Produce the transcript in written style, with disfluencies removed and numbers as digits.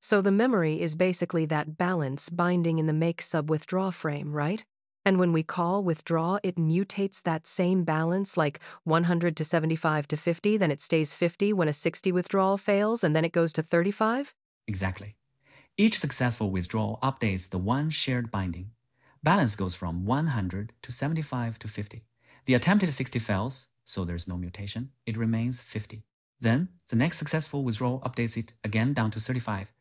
So the memory is basically that balance binding in the make sub withdraw frame, right? And when we call withdraw, it mutates that same balance like 100 to 75 to 50, then it stays 50 when a 60 withdrawal fails, and then it goes to 35? Exactly. Each successful withdrawal updates the one shared binding. Balance goes from 100 to 75 to 50. The attempted 60 fails, so there's no mutation. It remains 50. Then, the next successful withdrawal updates it again down to 35.